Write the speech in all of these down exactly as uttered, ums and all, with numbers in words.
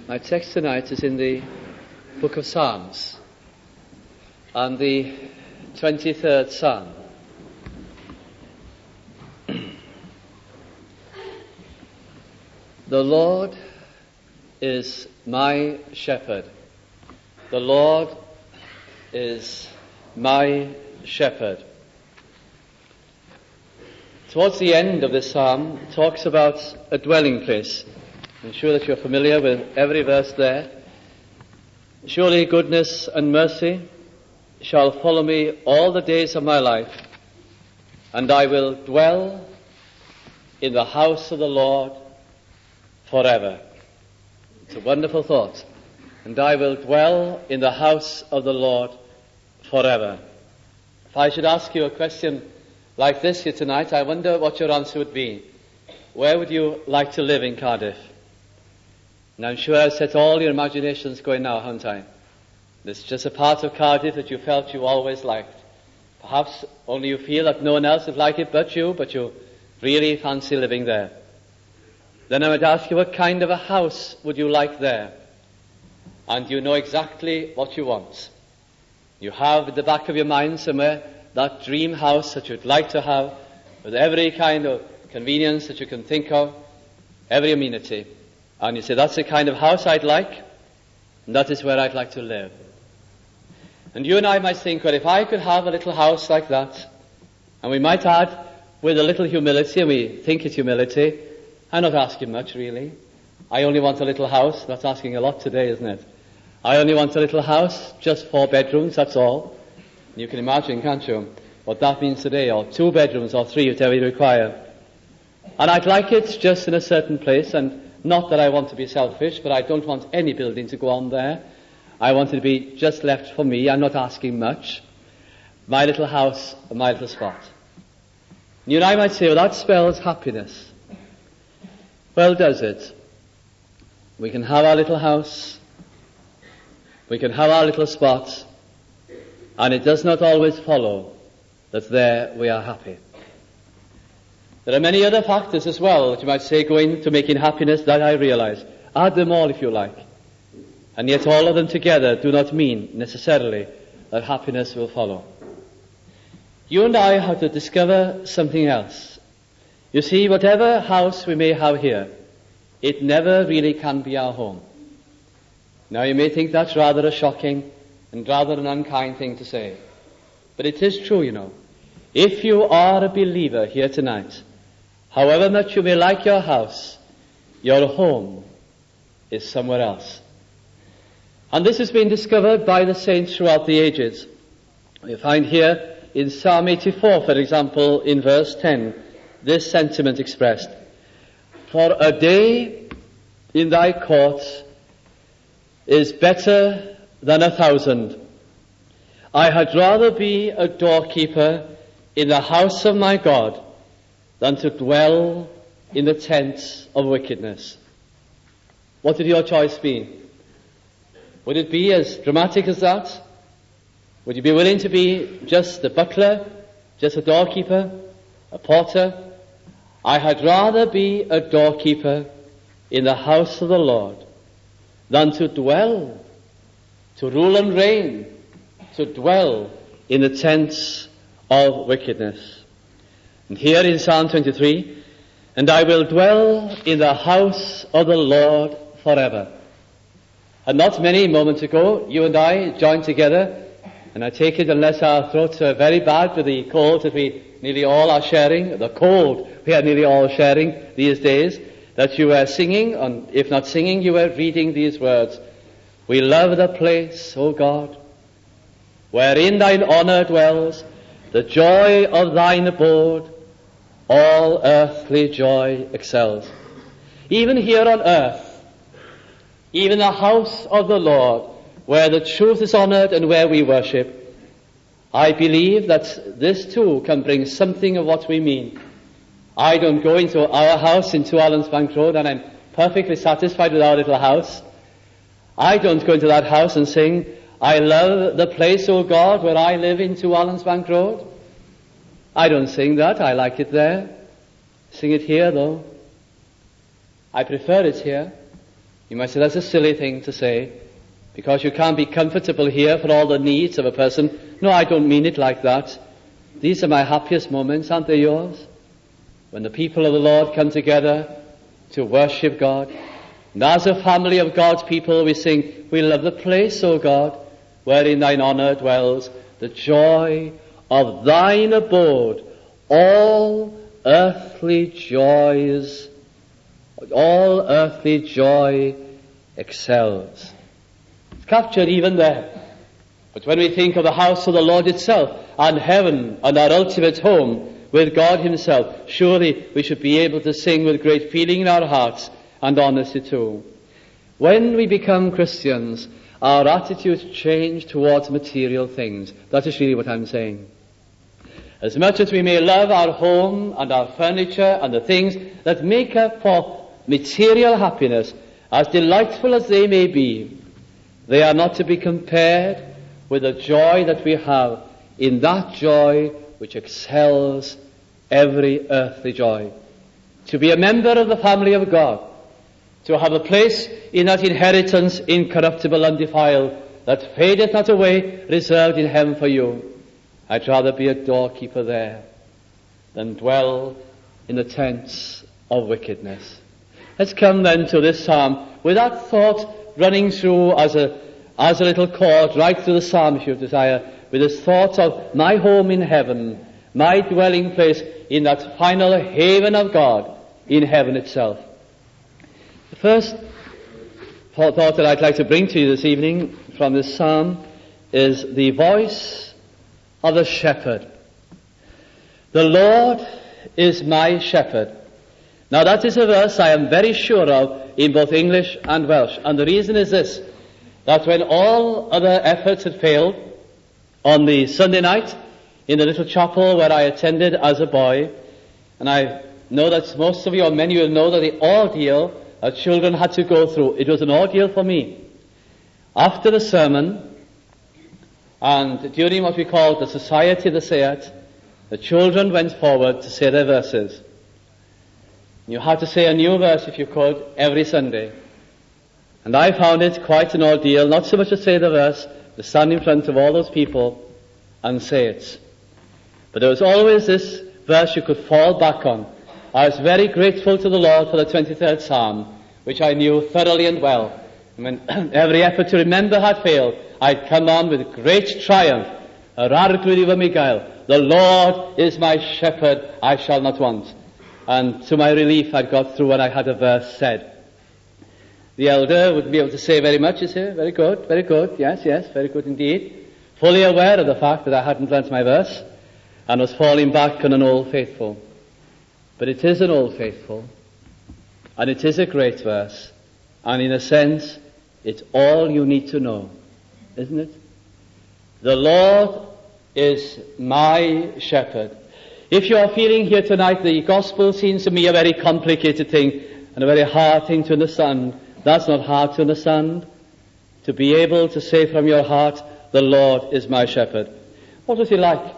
My text tonight is in the book of Psalms, and the twenty-third Psalm. The Lord is my shepherd. The Lord is my shepherd. Towards the end of this psalm, it talks about a dwelling place. I'm sure that you're familiar with every verse there. Surely goodness and mercy shall follow me all the days of my life, and I will dwell in the house of the Lord forever. It's a wonderful thought. And I will dwell in the house of the Lord forever. If I should ask you a question like this here tonight, I wonder what your answer would be. Where would you like to live in Cardiff? And I'm sure I've set all your imaginations going now, haven't I? This is just a part of Cardiff that you felt you always liked. Perhaps only you feel that no one else would like it but you, but you really fancy living there. Then I would ask you, what kind of a house would you like there? And you know exactly what you want. You have at the back of your mind somewhere that dream house that you'd like to have, with every kind of convenience that you can think of, every amenity. And you say, that's the kind of house I'd like, and that is where I'd like to live. And you and I might think, well, if I could have a little house like that, and we might add, with a little humility, and we think it's humility, I'm not asking much, really. I only want a little house. That's asking a lot today, isn't it? I only want a little house, just four bedrooms, that's all. You can imagine, can't you, what that means today, or two bedrooms, or three, whatever you require. And I'd like it just in a certain place, and not that I want to be selfish, but I don't want any building to go on there. I want it to be just left for me. I'm not asking much. My little house, my little spot. You and I might say, well, that spells happiness. Well, does it? We can have our little house, we can have our little spot, and it does not always follow that there we are happy. There are many other factors as well that you might say go into making happiness that I realize. Add them all if you like. And yet all of them together do not mean necessarily that happiness will follow. You and I have to discover something else. You see, whatever house we may have here, it never really can be our home. Now you may think that's rather a shocking and rather an unkind thing to say. But it is true, you know. If you are a believer here tonight, however much you may like your house, your home is somewhere else. And this has been discovered by the saints throughout the ages. We find here in Psalm eighty-four, for example, in verse ten, this sentiment expressed. For a day in thy courts is better than a thousand. I had rather be a doorkeeper in the house of my God than to dwell in the tents of wickedness. What would your choice be? Would it be as dramatic as that? Would you be willing to be just a butler, just a doorkeeper, a porter? I had rather be a doorkeeper in the house of the Lord than to dwell, to rule and reign, to dwell in the tents of wickedness. And here in Psalm twenty-three, and I will dwell in the house of the Lord forever. And not many moments ago, you and I joined together, and I take it, unless our throats are very bad with the cold that we nearly all are sharing, the cold we are nearly all sharing these days, that you were singing, and if not singing, you were reading these words. We love the place, O God, wherein thine honour dwells, the joy of thine abode, all earthly joy excels. Even here on earth, even the house of the Lord, where the truth is honoured and where we worship, I believe that this too can bring something of what we mean. I don't go into our house in Two Allensbank Road and I'm perfectly satisfied with our little house. I don't go into that house and sing, I love the place, O God, where I live in Two Allensbank Road. I don't sing that. I like it there. Sing it here, though. I prefer it here. You might say that's a silly thing to say, because you can't be comfortable here for all the needs of a person. No, I don't mean it like that. These are my happiest moments, aren't they yours? When the people of the Lord come together to worship God. And as a family of God's people, we sing, we love the place, O God, wherein thine honour dwells, the joy of thine abode, all earthly joys, all earthly joy excels. It's captured even there. But when we think of the house of the Lord itself, and heaven, and our ultimate home with God himself, surely we should be able to sing with great feeling in our hearts, and honesty too. When we become Christians, our attitudes change towards material things. That is really what I'm saying. As much as we may love our home and our furniture and the things that make up for material happiness, as delightful as they may be, they are not to be compared with the joy that we have in that joy which excels every earthly joy. To be a member of the family of God, to have a place in that inheritance incorruptible, undefiled, that fadeth not away, reserved in heaven for you. I'd rather be a doorkeeper there than dwell in the tents of wickedness. Let's come then to this psalm with that thought running through as a as a little chord right through the psalm, if you desire, with this thought of my home in heaven, my dwelling place in that final haven of God in heaven itself. The first thought that I'd like to bring to you this evening from this psalm is the voice of the shepherd. The Lord is my shepherd. Now that is a verse I am very sure of in both English and Welsh. And the reason is this, that when all other efforts had failed, on the Sunday night in the little chapel where I attended as a boy, and I know that most of you, or many will know that the ordeal that children had to go through, it was an ordeal for me. After the sermon, and during what we called the Society of the Seat, the children went forward to say their verses. You had to say a new verse, if you could, every Sunday. And I found it quite an ordeal, not so much to say the verse, to stand in front of all those people and say it. But there was always this verse you could fall back on. I was very grateful to the Lord for the twenty-third Psalm, which I knew thoroughly and well. And when every effort to remember had failed, I'd come on with great triumph. The Lord is my shepherd, I shall not want. And to my relief, I'd got through and I had a verse said. The elder wouldn't be able to say very much, you see. Very good, very good. Yes, yes, very good indeed. Fully aware of the fact that I hadn't learnt my verse and was falling back on an old faithful. But it is an old faithful, and it is a great verse, and in a sense, it's all you need to know, isn't it? The Lord is my shepherd. If you are feeling here tonight, the gospel seems to me a very complicated thing and a very hard thing to understand. That's not hard to understand. To be able to say from your heart, the Lord is my shepherd. What was he like?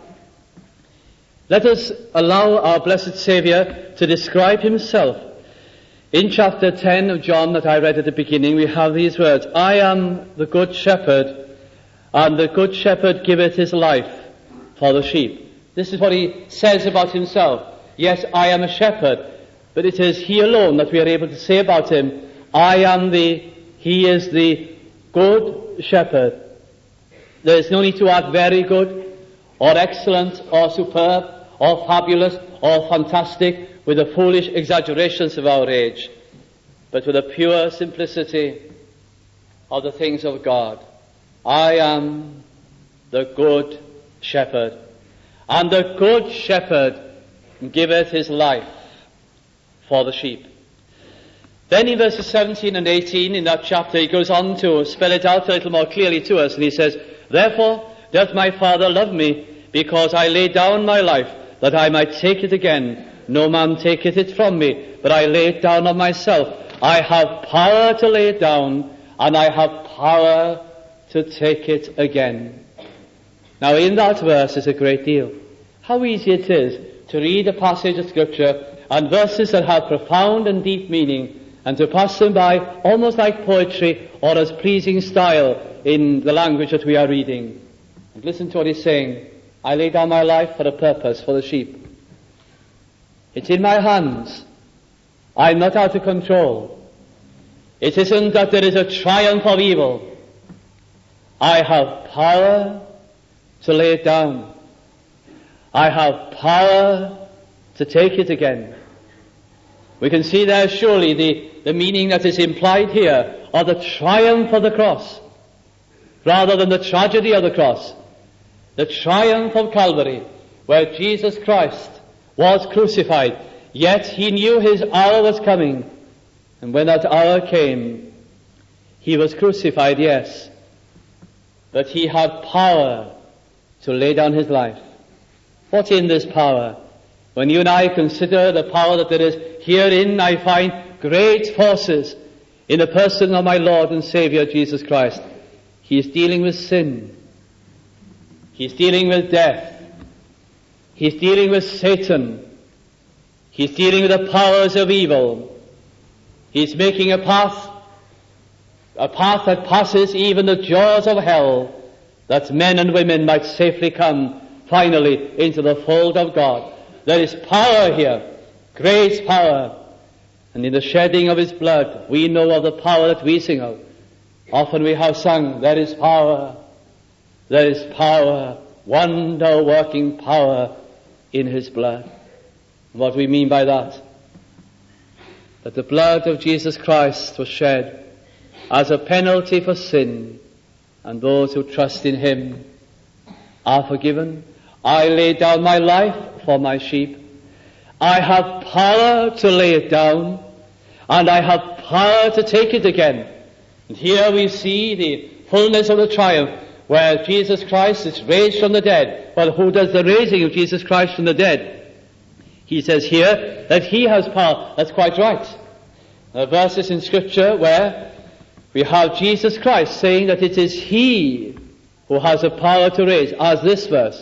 Let us allow our blessed Saviour to describe himself. In chapter ten of John that I read at the beginning, we have these words, I am the good shepherd, and the good shepherd giveth his life for the sheep. This is what he says about himself. Yes, I am a shepherd, but it is he alone that we are able to say about him, I am the, he is the good shepherd. There is no need to add very good, or excellent, or superb, or fabulous, or fantastic, with the foolish exaggerations of our age, but with the pure simplicity of the things of God. I am the good shepherd, and the good shepherd giveth his life for the sheep. Then in verses seventeen and eighteen in that chapter, he goes on to spell it out a little more clearly to us, and he says, Therefore doth my Father love me, because I lay down my life, that I might take it again. No man taketh it from me, but I lay it down of myself. I have power to lay it down, and I have power to take it again. Now in that verse is a great deal. How easy it is to read a passage of Scripture and verses that have profound and deep meaning, and to pass them by almost like poetry or as pleasing style in the language that we are reading. And listen to what he's saying. I lay down my life for a purpose, for the sheep. It's in my hands. I'm not out of control. It isn't that there is a triumph of evil. I have power to lay it down. I have power to take it again. We can see there surely the, the meaning that is implied here of the triumph of the cross, rather than the tragedy of the cross. The triumph of Calvary, where Jesus Christ was crucified, yet he knew his hour was coming. And when that hour came, he was crucified, yes, but he had power to lay down his life. What's in this power? When you and I consider the power that there is herein, I find great forces in the person of my Lord and Savior Jesus Christ. He is dealing with sin. He's dealing with death. He's dealing with Satan. He's dealing with the powers of evil. He's making a path, a path that passes even the jaws of hell, that men and women might safely come finally into the fold of God. There is power here, great power. And in the shedding of his blood, we know of the power that we sing of. Often we have sung, there is power, there is power, wonder-working power in his blood. What we mean by that? That the blood of Jesus Christ was shed as a penalty for sin, and those who trust in him are forgiven. I lay down my life for my sheep. I have power to lay it down, and I have power to take it again. And here we see the fullness of the triumph, where Jesus Christ is raised from the dead. Well, who does the raising of Jesus Christ from the dead? He says here that he has power. That's quite right. There are verses in Scripture where we have Jesus Christ saying that it is he who has the power to raise, as this verse.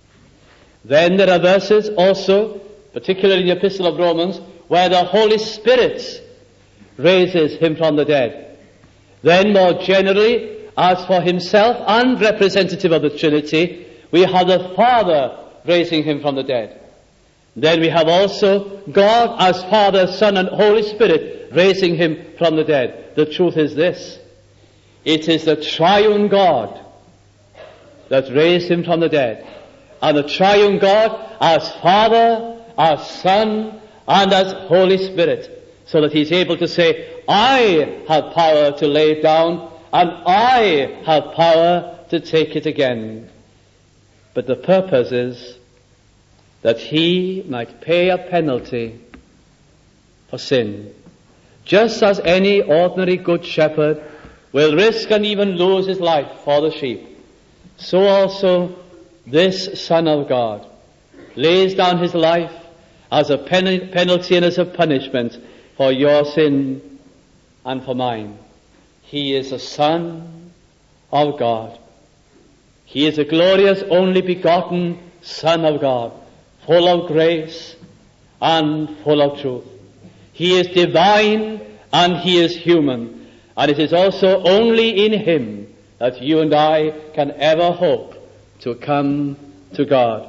Then there are verses also, particularly in the Epistle of Romans, where the Holy Spirit raises him from the dead. Then more generally, as for himself and representative of the Trinity, we have the Father raising him from the dead. Then we have also God as Father, Son, and Holy Spirit raising him from the dead. The truth is this: it is the triune God that raised him from the dead. And the triune God as Father, as Son, and as Holy Spirit, so that he's able to say, I have power to lay it down, and I have power to take it again. But the purpose is that he might pay a penalty for sin. Just as any ordinary good shepherd will risk and even lose his life for the sheep, so also this Son of God lays down his life as a pen- penalty and as a punishment for your sin and for mine. He is a Son of God. He is a glorious, only begotten Son of God, full of grace and full of truth. He is divine and he is human, and it is also only in him that you and I can ever hope to come to God.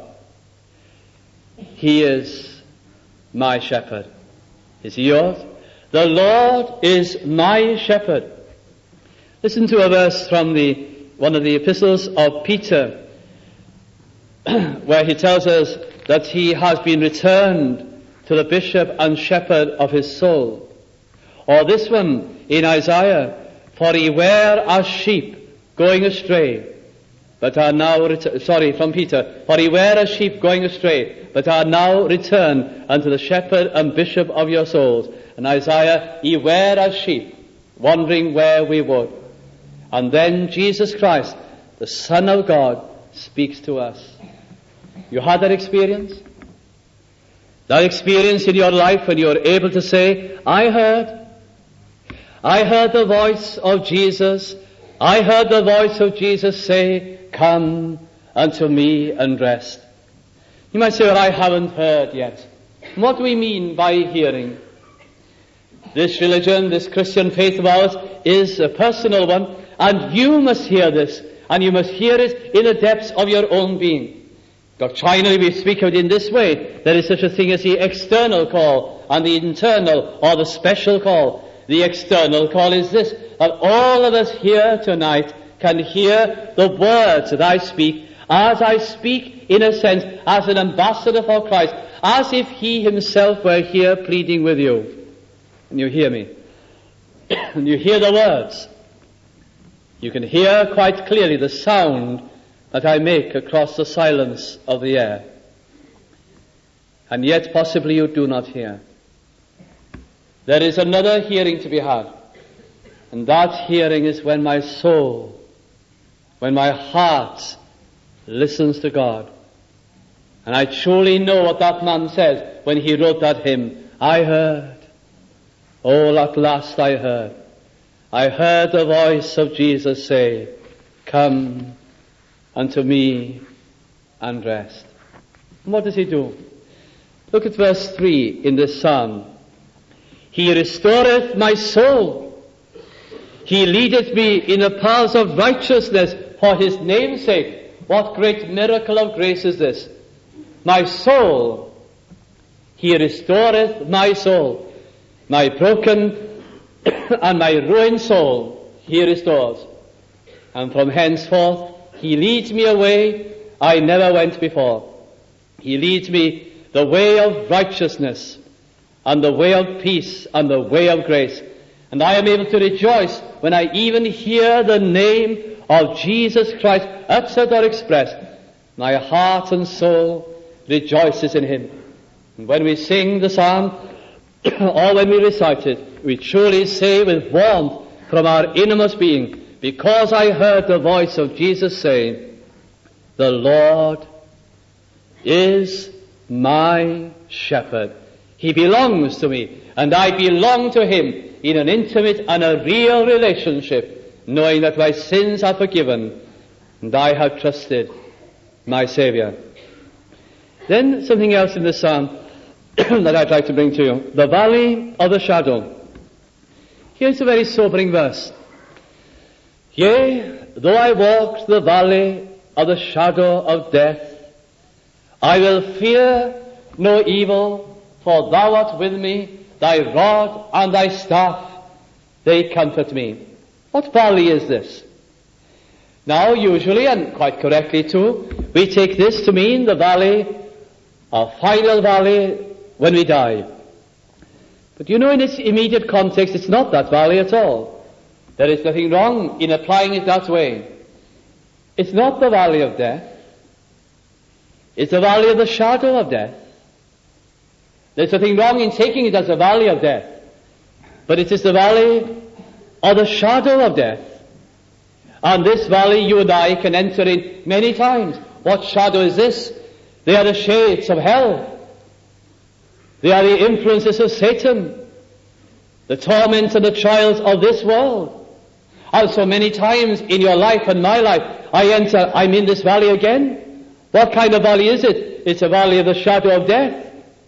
He is my shepherd. Is he yours? The Lord is my shepherd. Listen to a verse from the one of the epistles of Peter, where he tells us that he has been returned to the bishop and shepherd of his soul. Or this one in Isaiah, for ye were as sheep going astray, but are now, ret- sorry, from Peter, for ye were as sheep going astray, but are now returned unto the shepherd and bishop of your souls. And Isaiah, ye were as sheep, wandering where we would. And then Jesus Christ, the Son of God, speaks to us. You had that experience? That experience in your life when you are able to say, I heard, I heard the voice of Jesus, I heard the voice of Jesus say, come unto me and rest. You might say, well, I haven't heard yet. What do we mean by hearing? This religion, this Christian faith of ours, is a personal one, and you must hear this, and you must hear it in the depths of your own being. Doctrinally, we speak of it in this way. There is such a thing as the external call, and the internal, or the special call. The external call is this, that all of us here tonight can hear the words that I speak, as I speak, in a sense, as an ambassador for Christ, as if he himself were here pleading with you. And you hear me. And you hear the words. You can hear quite clearly the sound that I make across the silence of the air. And yet possibly you do not hear. There is another hearing to be had. And that hearing is when my soul, when my heart listens to God. And I truly know what that man says when he wrote that hymn. I heard. Oh, at last I heard. I heard the voice of Jesus say, come unto me and rest. And what does he do? Look at verse three in this psalm. He restoreth my soul. He leadeth me in the paths of righteousness for his name's sake. What great miracle of grace is this? My soul, he restoreth my soul. My broken and my ruined soul, he restores. And from henceforth, he leads me away I never went before. He leads me the way of righteousness, and the way of peace, and the way of grace. And I am able to rejoice when I even hear the name of Jesus Christ uttered or expressed. My heart and soul rejoices in him. And when we sing the psalm, or when we recite it, we truly say with warmth from our innermost being, because I heard the voice of Jesus saying, the Lord is my shepherd. He belongs to me, and I belong to him in an intimate and a real relationship, knowing that my sins are forgiven, and I have trusted my Savior. Then something else in the psalm that I'd like to bring to you. The valley of the shadow. Here's a very sobering verse. Yea, though I walk the valley of the shadow of death, I will fear no evil, for thou art with me, thy rod and thy staff, they comfort me. What valley is this? Now, usually, and quite correctly too, we take this to mean the valley, a final valley, when we die. But you know, in its immediate context, it's not that valley at all. There is nothing wrong in applying it that way. It's not the valley of death. It's the valley of the shadow of death. There's nothing wrong in taking it as a valley of death. But it is the valley of the shadow of death. And this valley you and I can enter in many times. What shadow is this? They are the shades of hell. They are the influences of Satan, the torments and the trials of this world. And so many times in your life and my life, I enter, I'm in this valley again. What kind of valley is it? It's a valley of the shadow of death.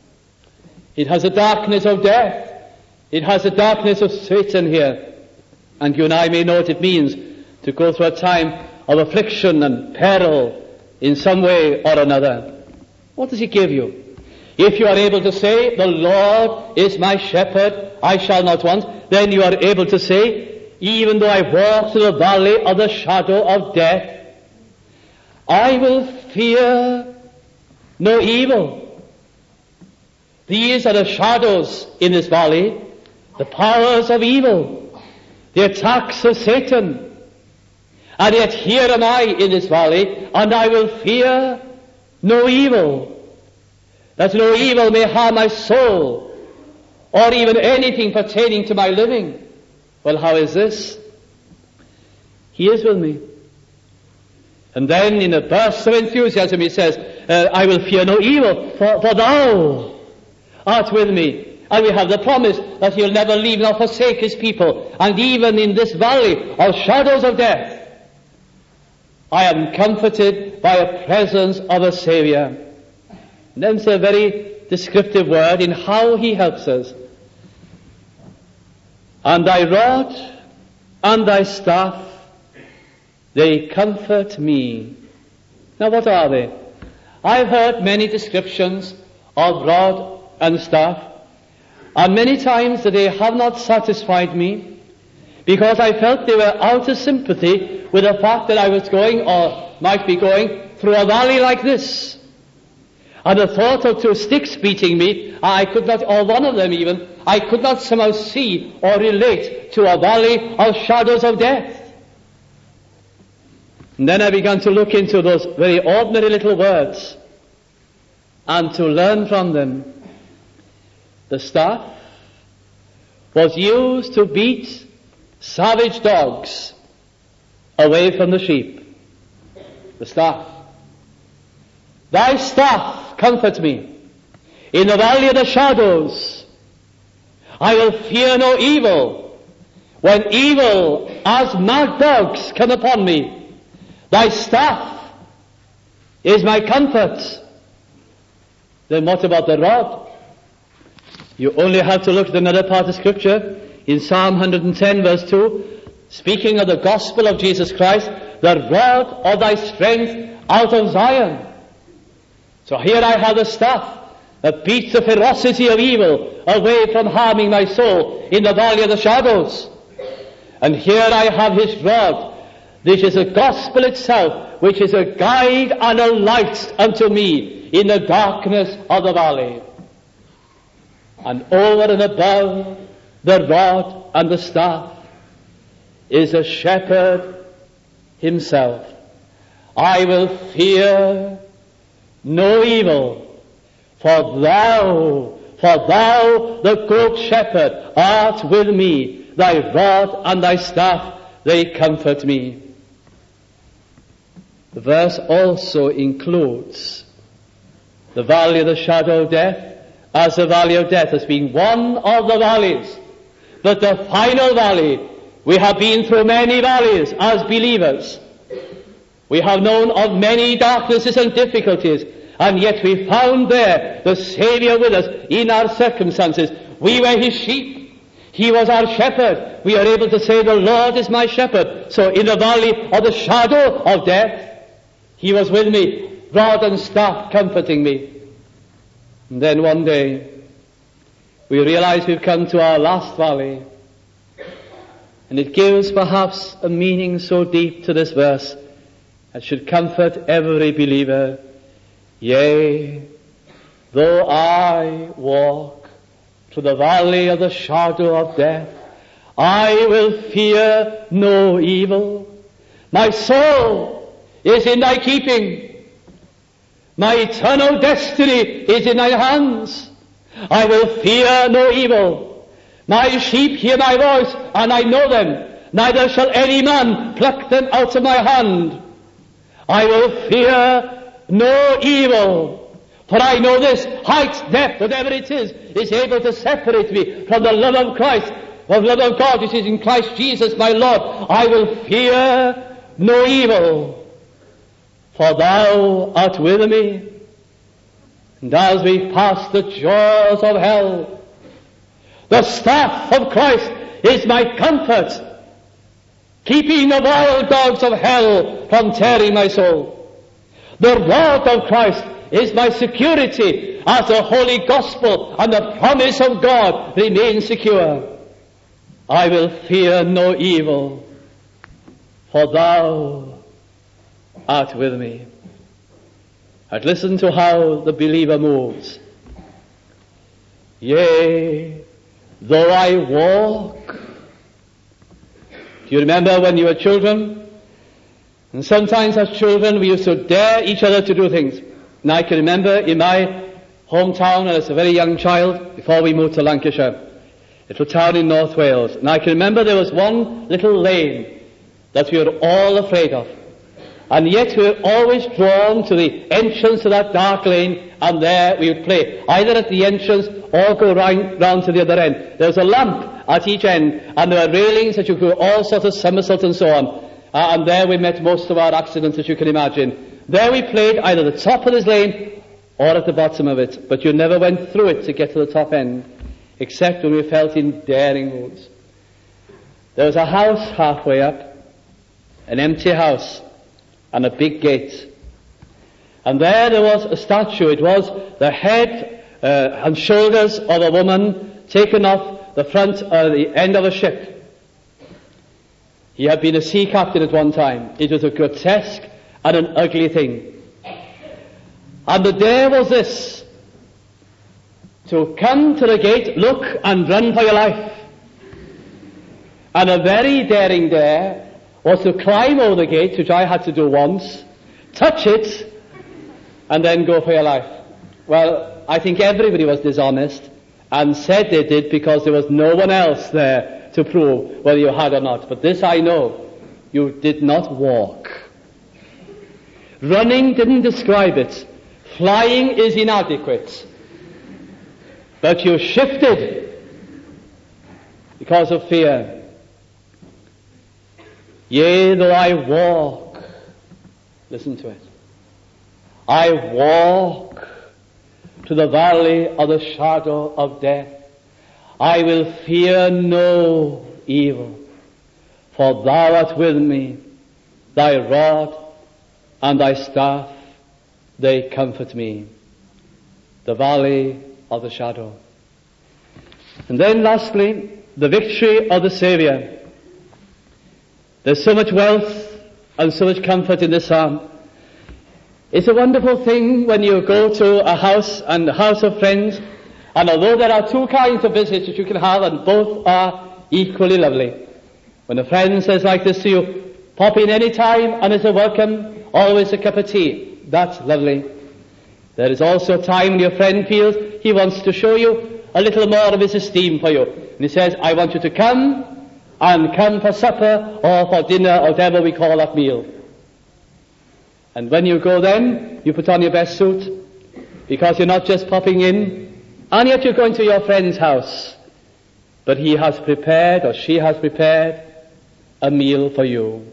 It has a darkness of death. It has a darkness of Satan here. And you and I may know what it means to go through a time of affliction and peril in some way or another. What does he give you? If you are able to say, the Lord is my shepherd, I shall not want, then you are able to say, even though I walk through the valley of the shadow of death, I will fear no evil. These are the shadows in this valley, the powers of evil, the attacks of Satan. And yet here am I in this valley, and I will fear no evil. That no evil may harm my soul, or even anything pertaining to my living. Well, how is this? He is with me. And then in a burst of enthusiasm he says, uh, I will fear no evil, for, for thou art with me. And we have the promise that he'll never leave nor forsake his people. And even in this valley of shadows of death, I am comforted by a presence of a Savior. And then it's a very descriptive word in how he helps us. And thy rod and thy staff, they comfort me. Now what are they? I've heard many descriptions of rod and staff, and many times that they have not satisfied me, because I felt they were out of sympathy with the fact that I was going, or might be going, through a valley like this. And the thought of two sticks beating me, I could not, or one of them even, I could not somehow see or relate to a valley of shadows of death. And then I began to look into those very ordinary little words and to learn from them. The staff was used to beat savage dogs away from the sheep. The staff. Thy staff comfort me. In the valley of the shadows, I will fear no evil. When evil as mad dogs come upon me, thy staff is my comfort. Then what about the rod? You only have to look at another part of Scripture in Psalm one hundred ten verse two, speaking of the gospel of Jesus Christ, the rod of thy strength out of Zion. So here I have the staff that beats the ferocity of evil away from harming my soul in the valley of the shadows. And here I have his rod, which is the gospel itself, which is a guide and a light unto me in the darkness of the valley. And over and above the rod and the staff is the shepherd himself. I will fear no evil, for thou, for thou, the good shepherd, art with me. Thy rod and thy staff, they comfort me. The verse also includes the valley of the shadow of death as the valley of death as being one of the valleys. But the final valley, we have been through many valleys as believers. We have known of many darknesses and difficulties, and yet we found there the Saviour with us in our circumstances. We were his sheep. He was our shepherd. We are able to say, the Lord is my shepherd. So in the valley of the shadow of death, he was with me, rod and staff comforting me. And then one day, we realize we've come to our last valley. And it gives perhaps a meaning so deep to this verse that should comfort every believer. Yea, though I walk through the valley of the shadow of death, I will fear no evil. My soul is in thy keeping. My eternal destiny is in thy hands. I will fear no evil. My sheep hear my voice, and I know them. Neither shall any man pluck them out of my hand. I will fear no evil. For I know this, height, depth, whatever it is, is able to separate me from the love of Christ, the love of God which is in Christ Jesus my Lord. I will fear no evil, for thou art with me. And as we pass the jaws of hell, the staff of Christ is my comfort, keeping the wild dogs of hell from tearing my soul. The rod of Christ is my security as the holy gospel and the promise of God remain secure. I will fear no evil, for thou art with me. And listen to how the believer moves. Yea, though I walk. Do you remember when you were children? And sometimes as children we used to dare each other to do things. And I can remember in my hometown as a very young child, before we moved to Lancashire, little town in North Wales. And I can remember there was one little lane that we were all afraid of. And yet we were always drawn to the entrance to that dark lane, and there we would play, either at the entrance or go round, round to the other end. There was a lamp at each end, and there were railings that you could all sort of somersault and so on. Uh, and there we met most of our accidents that you can imagine. There we played either the top of this lane or at the bottom of it, but you never went through it to get to the top end, except when we felt in daring moods. There was a house halfway up, an empty house, and a big gate. And there there was a statue. It was the head uh, and shoulders of a woman taken off the front or the end of a ship. He had been a sea captain at one time. It was a grotesque and an ugly thing. And the day was this: to come to the gate, look and run for your life. And a very daring dare was to climb over the gate, which I had to do once, touch it, and then go for your life. Well, I think everybody was dishonest and said they did because there was no one else there to prove whether you had or not. But this I know, you did not walk. Running didn't describe it. Flying is inadequate. But you shifted because of fear. Yea, though I walk, listen to it, I walk to the valley of the shadow of death, I will fear no evil, for thou art with me, thy rod and thy staff, they comfort me. The valley of the shadow. And then lastly, the victory of the Saviour. There's so much wealth and so much comfort in this psalm. It's a wonderful thing when you go to a house and a house of friends, and although there are two kinds of visits that you can have, and both are equally lovely. When a friend says like this to you, pop in any time and it's a welcome, always a cup of tea. That's lovely. There is also a time when your friend feels he wants to show you a little more of his esteem for you. And he says, I want you to come, and come for supper or for dinner or whatever we call that meal. And when you go then, you put on your best suit, because you're not just popping in, and yet you're going to your friend's house. But he has prepared, or she has prepared, a meal for you.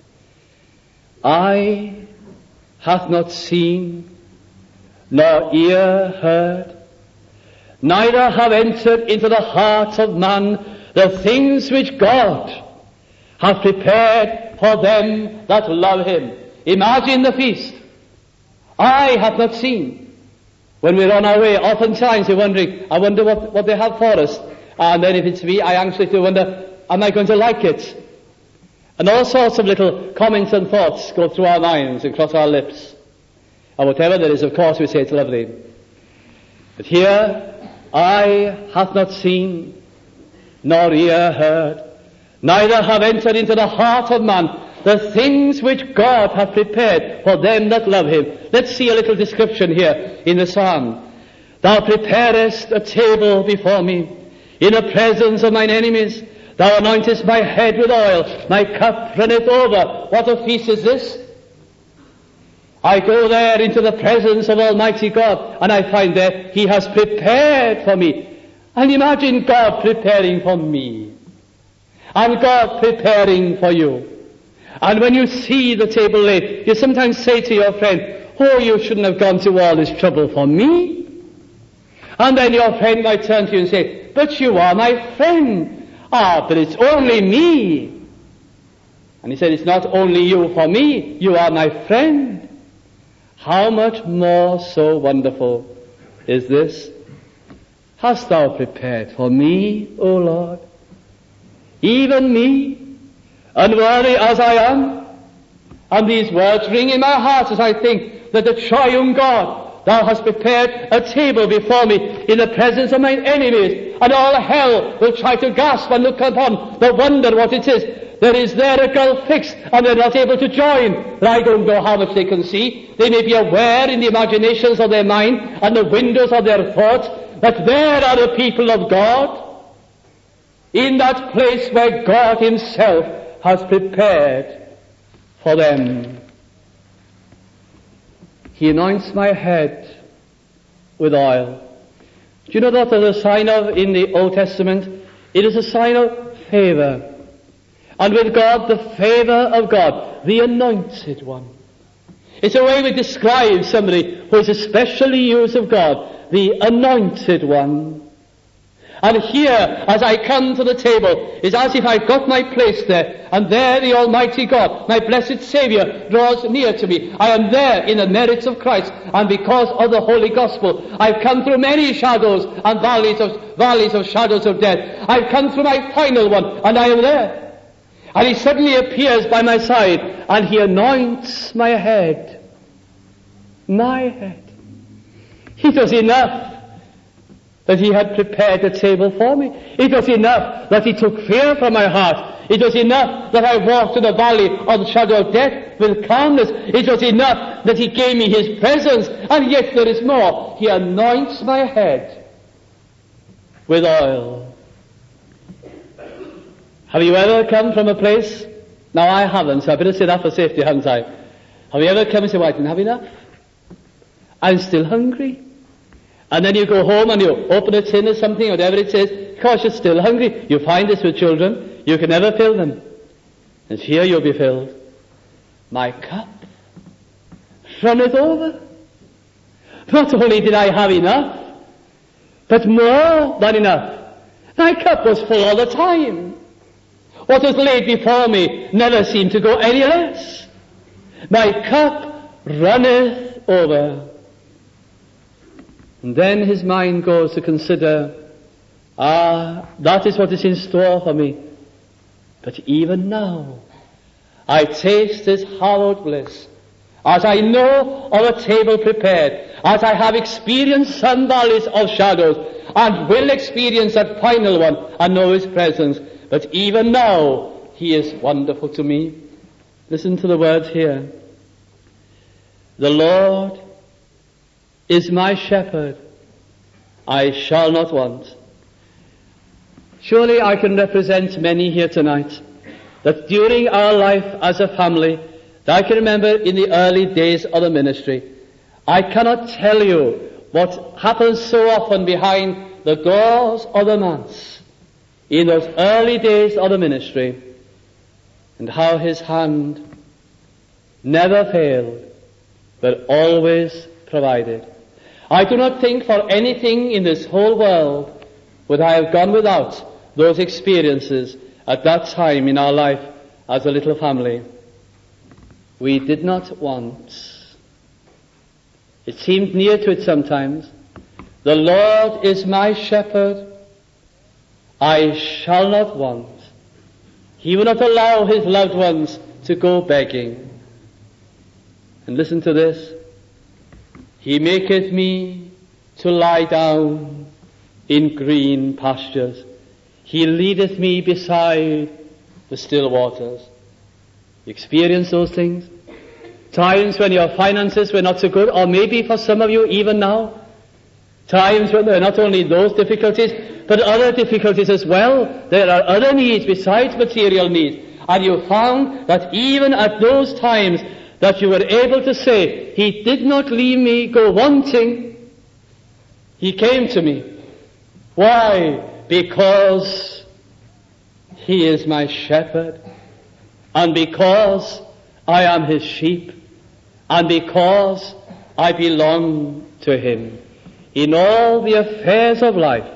Eye hath not seen, nor ear heard, neither have entered into the heart of man the things which God hath prepared for them that love him. Imagine the feast. Eye hath not seen. When we're on our way, oftentimes we're wondering, I wonder what, what they have for us. And then if it's me, I actually do wonder, am I going to like it? And all sorts of little comments and thoughts go through our minds and cross our lips. And whatever there is, of course, we say it's lovely. But here, eye hath not seen, nor ear heard, neither have entered into the heart of man the things which God hath prepared for them that love him. Let's see a little description here in the psalm. Thou preparest a table before me in the presence of mine enemies. Thou anointest my head with oil, my cup runneth over. What a feast is this? I go there into the presence of Almighty God, and I find there He has prepared for me. And imagine God preparing for me, and God preparing for you. And when you see the table laid, you sometimes say to your friend, oh, you shouldn't have gone to all this trouble for me. And then your friend might turn to you and say, but you are my friend. Ah, but it's only me. And he said, it's not only you for me, you are my friend. How much more so wonderful is this? Hast thou prepared for me, O Lord, even me, unworthy as I am? And these words ring in my heart as I think that the triune God, thou hast prepared a table before me in the presence of mine enemies, and all hell will try to gasp and look upon the wonder what it is. There is there a gulf fixed, and they're not able to join. But I don't know how much they can see. They may be aware in the imaginations of their mind and the windows of their thought that there are the people of God in that place where God Himself has prepared for them. He anoints my head with oil. Do you know what there's a sign of in the Old Testament? It is a sign of favor. And with God, the favor of God, the anointed one. It's a way we describe somebody who is especially used of God, the anointed one. And here, as I come to the table, is as if I've got my place there, and there the Almighty God, my blessed Saviour, draws near to me. I am there in the merits of Christ, and because of the Holy Gospel, I've come through many shadows and valleys of valleys of shadows of death. I've come through my final one, and I am there. And he suddenly appears by my side, and he anoints my head. My head. It was enough that he had prepared a table for me. It was enough that he took fear from my heart. It was enough that I walked in the valley of the shadow of death with calmness. It was enough that he gave me his presence. And yet there is more. He anoints my head with oil. Have you ever come from a place? Now I haven't, so I better say that for safety, haven't I? Have you ever come and said, well, I didn't have enough? I'm still hungry. And then you go home and you open a tin or something, whatever it is, because you're still hungry. You find this with children. You can never fill them. And here you'll be filled. My cup runneth over. Not only did I have enough, but more than enough. My cup was full all the time. What was laid before me never seemed to go any less. My cup runneth over. And then his mind goes to consider, ah, that is what is in store for me. But even now, I taste this hallowed bliss, as I know of a table prepared, as I have experienced some valleys of shadows, and will experience that final one, and know his presence. But even now, he is wonderful to me. Listen to the words here. The Lord is my shepherd, I shall not want. Surely I can represent many here tonight, that during our life as a family, that I can remember in the early days of the ministry, I cannot tell you what happens so often behind the doors of the manse in those early days of the ministry, and how his hand never failed, but always provided. I do not think for anything in this whole world would I have gone without those experiences at that time in our life as a little family. We did not want. It seemed near to it sometimes. The Lord is my shepherd, I shall not want. He will not allow his loved ones to go begging. And listen to this. He maketh me to lie down in green pastures. He leadeth me beside the still waters. You experience those things? Times when your finances were not so good, or maybe for some of you even now. Times when there are not only those difficulties, but other difficulties as well. There are other needs besides material needs. And you found that even at those times that you were able to say, he did not leave me go wanting. He came to me. Why? Because he is my shepherd, and because I am his sheep, and because I belong to him. In all the affairs of life,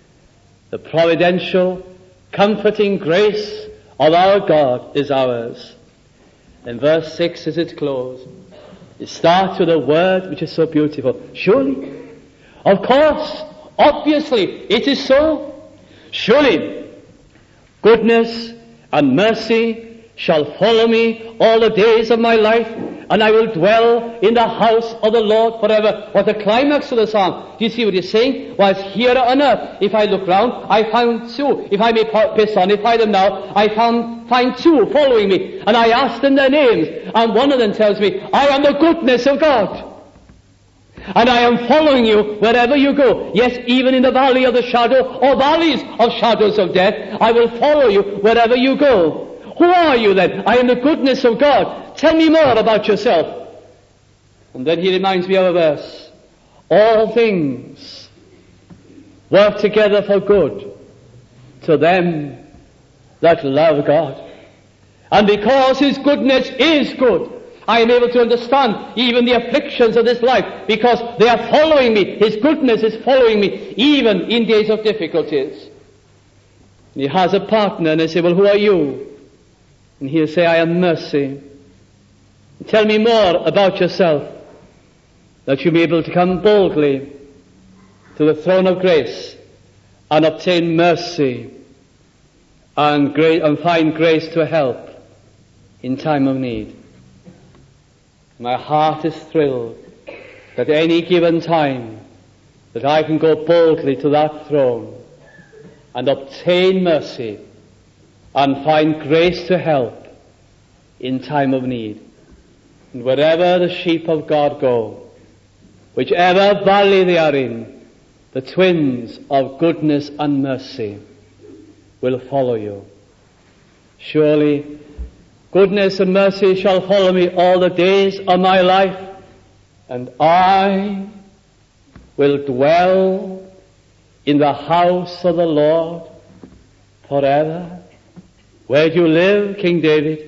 the providential, comforting grace of our God is ours. In verse six, as it closes, it starts with a word which is so beautiful. Surely, of course, obviously, it is so. Surely, goodness and mercy shall follow me all the days of my life, and I will dwell in the house of the Lord forever. What a climax of the psalm. Do you see what he's saying? Whilst here on earth, if I look round, I found two. If I may personify them now, I found, find two following me. And I asked them their names. And one of them tells me, I am the goodness of God. And I am following you wherever you go. Yes, even in the valley of the shadow, or valleys of shadows of death, I will follow you wherever you go. Who are you then? I am the goodness of God. Tell me more about yourself. And then he reminds me of a verse. All things work together for good to them that love God. And because his goodness is good, I am able to understand even the afflictions of this life because they are following me. His goodness is following me even in days of difficulties. And he has a partner and I say, well, who are you? And he'll say, I am mercy. Tell me more about yourself, that you may be able to come boldly to the throne of grace and obtain mercy and, gra- and find grace to help in time of need. My heart is thrilled that at any given time that I can go boldly to that throne and obtain mercy and find grace to help in time of need. And wherever the sheep of God go, whichever valley they are in, the twins of goodness and mercy will follow you. Surely goodness and mercy shall follow me all the days of my life, and I will dwell in the house of the Lord forever. Where do you live, King David?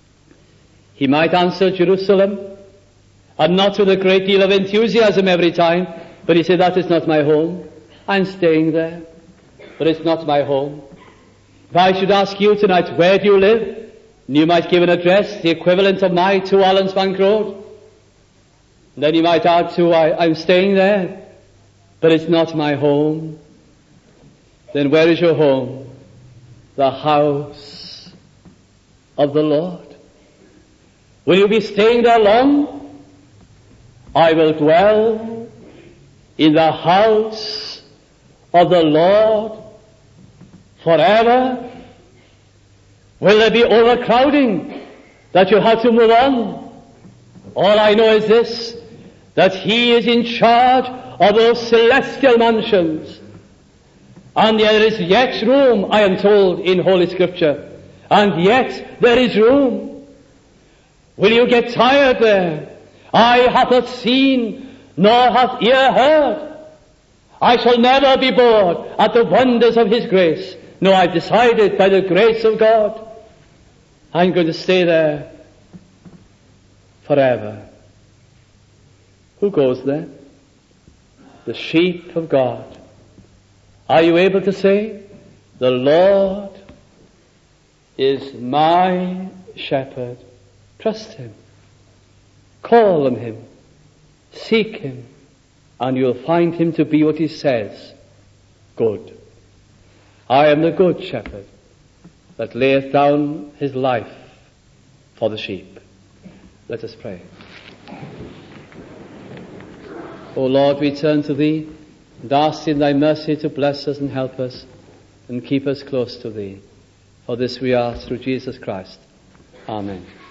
He might answer Jerusalem, and not with a great deal of enthusiasm every time, but he said, that is not my home. I'm staying there, but it's not my home. If I should ask you tonight, where do you live? And you might give an address, the equivalent of my two Allensbank Road. And then you might add to, I, I'm staying there, but it's not my home. Then where is your home? The house of the Lord. Will you be staying there long? I will dwell in the house of the Lord forever. Will there be overcrowding that you have to move on? All I know is this, that He is in charge of those celestial mansions. And there is yet room, I am told in Holy Scripture. And yet there is room. Will you get tired there? Eye hath not seen, nor hath ear heard. I shall never be bored at the wonders of His grace. No, I've decided by the grace of God, I'm going to stay there forever. Who goes there? The sheep of God. Are you able to say, the Lord is my shepherd? Trust Him. Call on Him. Seek Him. And you'll find Him to be what He says. Good. I am the good shepherd that layeth down his life for the sheep. Let us pray. O Lord, we turn to Thee and ask in Thy mercy to bless us and help us and keep us close to Thee. For this we ask through Jesus Christ. Amen.